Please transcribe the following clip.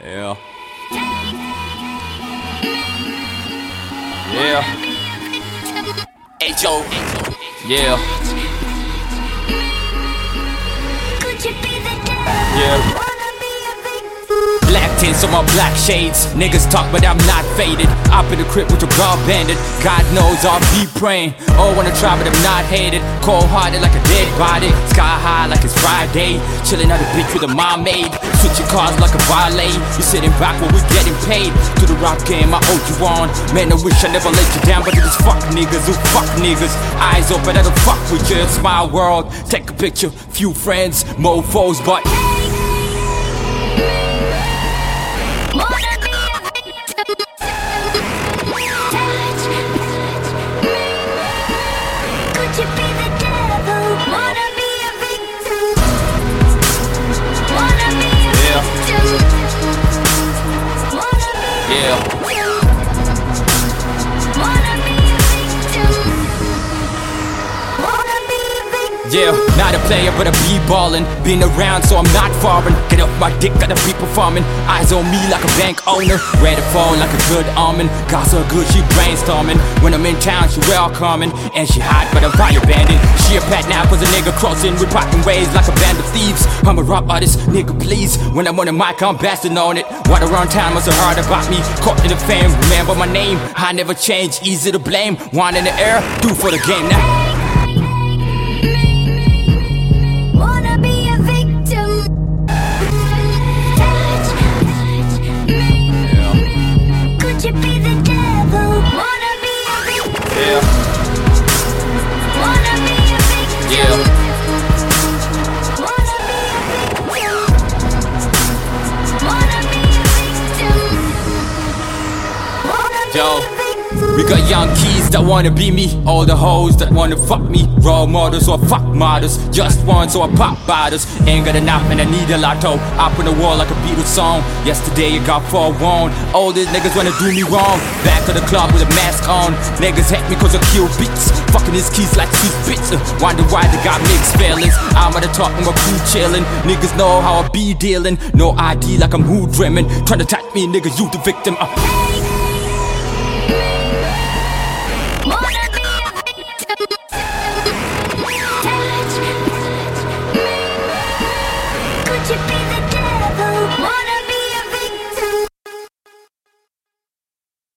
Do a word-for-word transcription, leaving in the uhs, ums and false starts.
Yeah. Yeah. Hey Joe. Yeah. Yeah. Black tints on my black shades. Niggas talk but I'm not faded. Up in the crib with your girl bandit. God knows I'll be praying. Oh, wanna try but I'm not hated. Cold hearted like a dead body. Sky high like it's Friday. Chilling out a bitch with a mom maid. Switching cars like a valet. You sitting back while we getting paid. To the rap game I owe you on. Man, I wish I never let you down, but it is fuck niggas who fuck niggas. Eyes open, I don't fuck with you. It's my world. Take a picture, few friends, mofos, but yeah. Yeah, not a player but I be ballin'. Been around so I'm not foreign. Get off my dick, got the people farming. Eyes on me like a bank owner. Ready to fall like a good almond. Got so good she brainstorming. When I'm in town she welcoming. And she hot but I'm fire bandit. She a pat now cause a nigga crossing. We parting ways like a band of thieves. I'm a rap artist, nigga please. When I'm on the mic I'm basting on it. What around town was so hard about me. Caught in the fame, remember my name. I never change, easy to blame. One in the air, do for the game now. Yo, we got young kids that wanna be me. All the hoes that wanna fuck me. Role models or fuck models. Just one so I pop bottles. Ain't got enough and I need a lotto. Up on the wall like a Beatles song. Yesterday I got forewarned. All these niggas wanna do me wrong. Back to the club with a mask on. Niggas hate me cause I kill beats. Fucking his keys like sweet bits. uh, Wonder why they got mixed feelings. I'm at the top and my crew chillin'. Niggas know how I be dealing. No I D like I'm hood dreaming. Tryna touch me nigga, you the victim. uh.